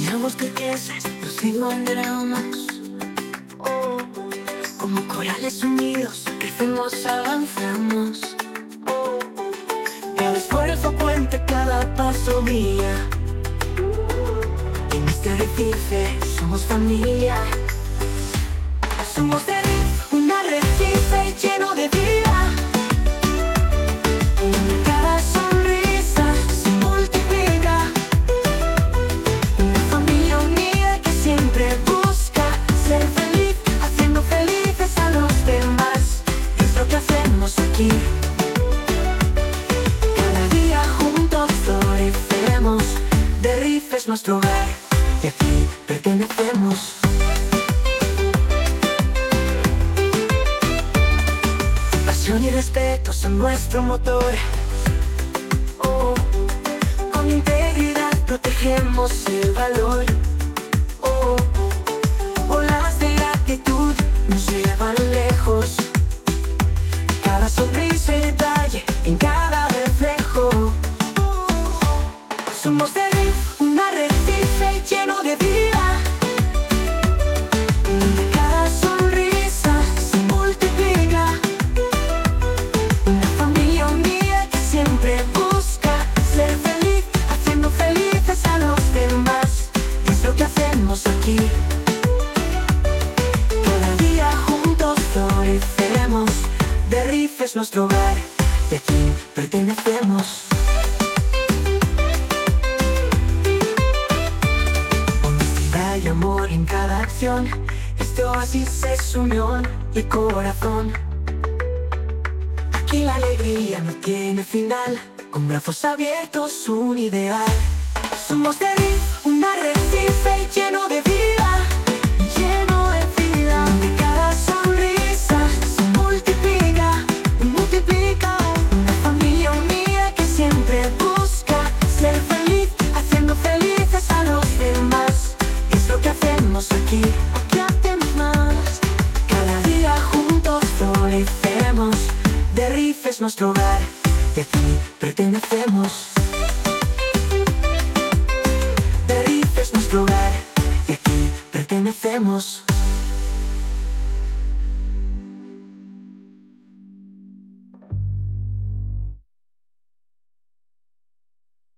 Soñamos que creces, nos encontramos. Oh, como corales unidos, crecemos, avanzamos. Oh, cada esfuerzo cuenta, cada paso guía. En este arrecife somos familia. Somos de Reef, un arrecife lleno de vida. Cada sonrisa se multiplica. Una familia unida que siempre busca ser feliz, haciendo felices a los demás. Es lo que hacemos aquí. Cada día juntos florecemos. De Reef es nuestro hogar, y aquí pertenecemos. Pasión y respeto son nuestro motor. Oh, con integridad protegemos el valor. Oh, olas de gratitud nos llevan lejos. Cada sonrisa y detalle en cada reflejo. Somos de Reef, un arrecife lleno de vida. Cada sonrisa se multiplica. Una familia unida que siempre busca ser feliz, haciendo felices a los demás. Es lo que hacemos aquí. Cada día juntos florecemos. De Reef es nuestro hogar, y aquí pertenecemos. Honestidad y amor en cada acción. Este oasis es unión y corazón. Aquí la alegría no tiene final. Con brazos abiertos un ideal. Somos de Reef, un arrecife lleno de vida. Lleno de vida. De cada sonrisa se multiplica, multiplica. Una familia unida que siempre busca ser feliz, haciendo felices a los demás. Es lo que hacemos aquí, aquí hacemos más. Cada día juntos florecemos. De Reef es nuestro hogar, y aquí pertenecemos. De Reef es nuestro hogar, y aquí pertenecemos.